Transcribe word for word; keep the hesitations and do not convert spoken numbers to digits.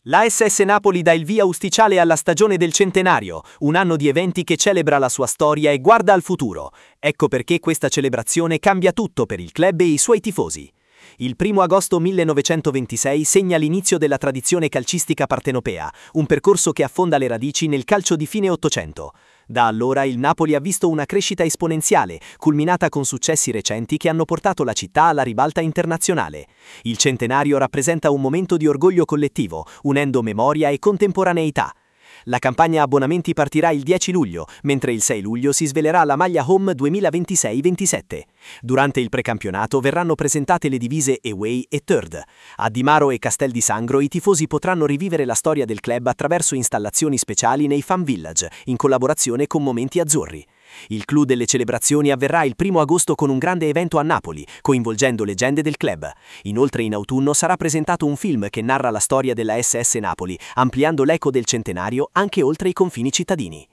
La S S Napoli dà il via ufficiale alla stagione del centenario, un anno di eventi che celebra la sua storia e guarda al futuro. Ecco perché questa celebrazione cambia tutto per il club e i suoi tifosi. Il primo agosto millenovecentoventisei segna l'inizio della tradizione calcistica partenopea, un percorso che affonda le radici nel calcio di fine Ottocento. Da allora il Napoli ha visto una crescita esponenziale, culminata con successi recenti che hanno portato la città alla ribalta internazionale. Il centenario rappresenta un momento di orgoglio collettivo, unendo memoria e contemporaneità. La campagna abbonamenti partirà il dieci luglio, mentre il sei luglio si svelerà la maglia Home duemilaventisei ventisette. Durante il precampionato verranno presentate le divise Away e Third. A Di Maro e Castel di Sangro i tifosi potranno rivivere la storia del club attraverso installazioni speciali nei Fan Village, in collaborazione con Momenti Azzurri. Il clou delle celebrazioni avverrà il primo agosto con un grande evento a Napoli, coinvolgendo leggende del club. Inoltre in autunno sarà presentato un film che narra la storia della S S Napoli, ampliando l'eco del centenario anche oltre i confini cittadini.